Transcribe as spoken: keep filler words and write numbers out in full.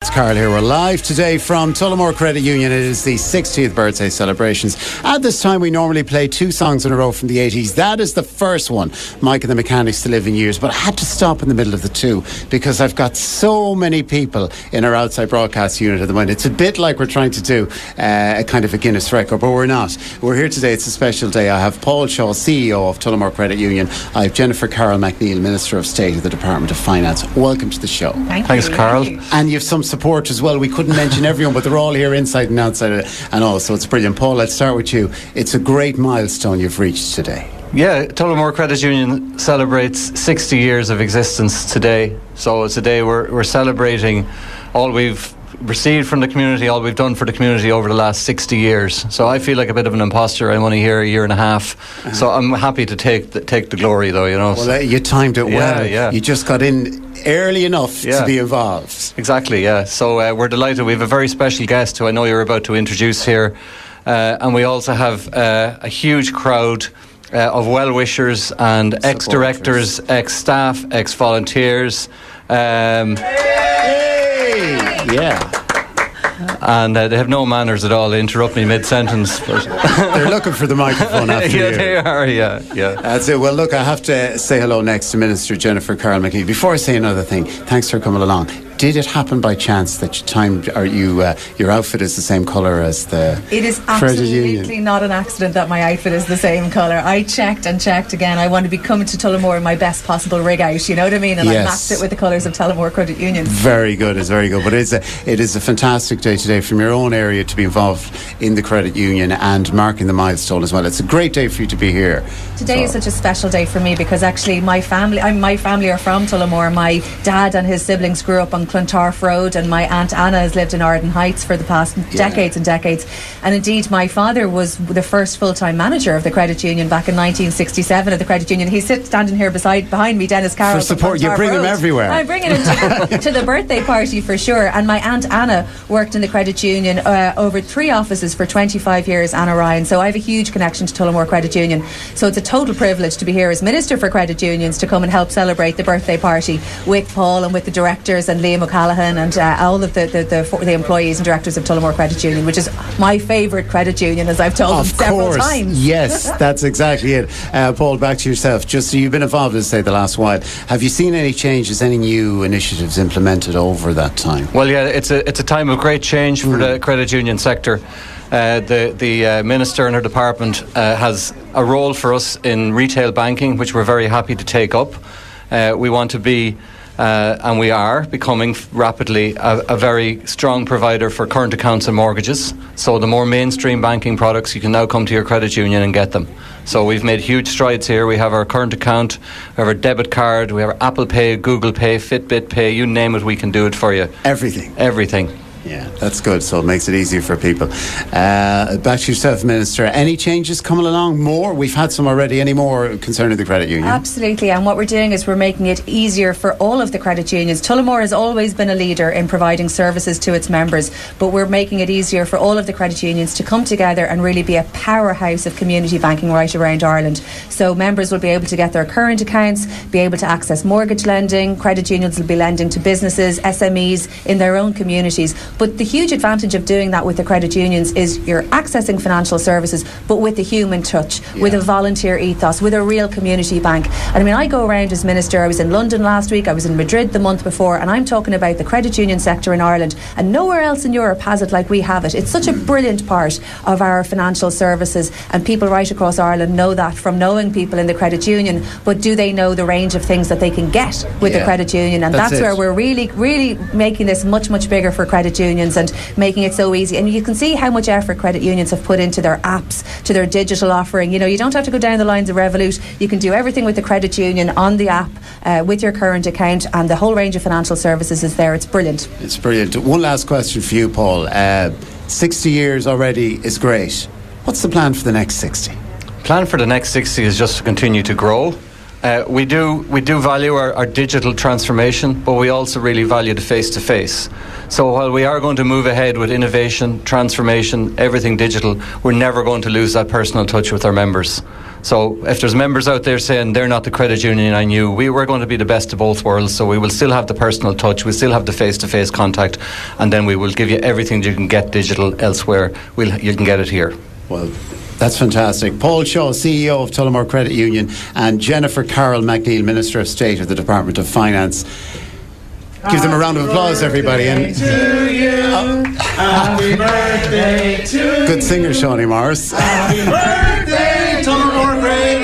Dennis Carl here. We're live today from Tullamore Credit Union. It is the sixtieth birthday celebrations. At this time, we normally play two songs in a row from the eighties. That is the first one, Mike and the Mechanics to Live in Years. But I had to stop in the middle of the two because I've got so many people in our outside broadcast unit at the moment. It's a bit like we're trying to do uh, a kind of a Guinness record, but we're not. We're here today. It's a special day. I have Paul Shaw, C E O of Tullamore Credit Union. I have Jennifer Carroll MacNeil, Minister of State of the Department of Finance. Welcome to the show. Thank Thanks, you. Carl. Thank you. And you have some support as well. We couldn't mention everyone, but they're all here inside and outside of it and all, so it's brilliant. Paul, let's start with you. It's a great milestone you've reached today. Yeah, Tullamore Credit Union celebrates sixty years of existence today. So it's a day we're, we're celebrating all we've received from the community, all we've done for the community over the last sixty years. So I feel like a bit of an imposter. I'm only here a year and a half. Uh-huh. So I'm happy to take the, take the glory, though, you know. Well, uh, you timed it well. Yeah, yeah. You just got in early enough yeah. to be involved. Exactly, yeah. So uh, we're delighted. We have a very special guest who I know you're about to introduce here. Uh, and we also have uh, a huge crowd uh, of well-wishers and ex-directors, ex-staff, ex-volunteers. Um, hey! Yeah. And uh, they have no manners at all. They interrupt me mid-sentence. But they're looking for the microphone after yeah, you. they are, yeah, yeah. That's it. Well, look, I have to say hello next to Minister Jennifer Carroll MacNeil. Before I say another thing, thanks for coming along. Did it happen by chance that your time, or you, uh, your outfit is the same colour as the It is Credit absolutely Union? not an accident that my outfit is the same colour. I checked and checked again. I want to be coming to Tullamore in my best possible rig out, you know what I mean? And Yes. I matched it with the colours of Tullamore Credit Union. Very good, it's very good. But it's a, it is a fantastic day today from your own area to be involved in the credit union and marking the milestone as well. It's a great day for you to be here. Today So- is such a special day for me because actually my family, I, my family are from Tullamore. My dad and his siblings grew up on Clontarf Road, and my aunt Anna has lived in Arden Heights for the past Yeah. decades and decades. And indeed, my father was the first full-time manager of the credit union back in nineteen sixty-seven at the credit union. He's sitting standing here beside behind me, Dennis Carroll. For support, you bring him everywhere. I'm bringing him to, to the birthday party for sure. And my aunt Anna worked in the credit union uh, over three offices for twenty-five years, Anna Ryan. So I have a huge connection to Tullamore Credit Union. So it's a total privilege to be here as Minister for Credit Unions to come and help celebrate the birthday party with Paul and with the directors and Liam O'Callaghan and uh, all of the, the, the, the employees and directors of Tullamore Credit Union, which is my favourite credit union, as I've told Of them several course. times. Yes, that's exactly it. Uh, Paul, back to yourself. Just so you've been involved in, say, the last while. Have you seen any changes, any new initiatives implemented over that time? Well, yeah, it's a it's a time of great change for the credit union sector. Uh, the the uh, minister and her department uh, has a role for us in retail banking, which we're very happy to take up. Uh, we want to be, uh, and we are becoming rapidly a, a very strong provider for current accounts and mortgages. So the more mainstream banking products, you can now come to your credit union and get them. So we've made huge strides here. We have our current account, we have our debit card, we have our Apple Pay, Google Pay, Fitbit Pay, you name it, we can do it for you. Everything. Everything. Yeah, that's good. So it makes it easier for people. Uh, back to yourself, Minister. Any changes coming along? More? We've had some already. Any more concerning the credit union? Absolutely, and what we're doing is we're making it easier for all of the credit unions. Tullamore has always been a leader in providing services to its members, but we're making it easier for all of the credit unions to come together and really be a powerhouse of community banking right around Ireland. So members will be able to get their current accounts, be able to access mortgage lending, credit unions will be lending to businesses, S M Es in their own communities. But the huge advantage of doing that with the credit unions is you're accessing financial services, but with a human touch, yeah. with a volunteer ethos, with a real community bank. And I mean, I go around as Minister. I was in London last week, I was in Madrid the month before, and I'm talking about the credit union sector in Ireland, and nowhere else in Europe has it like we have it. It's such a brilliant part of our financial services, and people right across Ireland know that from knowing people in the credit union, but do they know the range of things that they can get with yeah. the credit union? And that's, that's where we're really, really making this much, much bigger for credit unions and making it so easy. And you can see how much effort credit unions have put into their apps, to their digital offering. You know, you don't have to go down the lines of Revolut. You can do everything with the credit union on the app uh, with your current account, and the whole range of financial services is there. It's brilliant. It's brilliant. One last question for you, Paul. Uh, sixty years already is great. What's the plan for the next sixty? Plan for the next sixty is just to continue to grow. Uh, we do we do value our, our digital transformation, but we also really value the face-to-face. So while we are going to move ahead with innovation, transformation, everything digital, we're never going to lose that personal touch with our members. So if there's members out there saying they're not the credit union I knew, we were going to be the best of both worlds. So we will still have the personal touch, we still have the face-to-face contact, and then we will give you everything you can get digital elsewhere. We'll, you can get it here. Well, that's fantastic. Paul Shaw, C E O of Tullamore Credit Union, and Jennifer Carroll MacNeill, Minister of State of the Department of Finance. Give them a round of applause, everybody. And to you. Oh. Happy birthday to you. Good singer, Shawnee Morris. Happy birthday, Tullamore Credit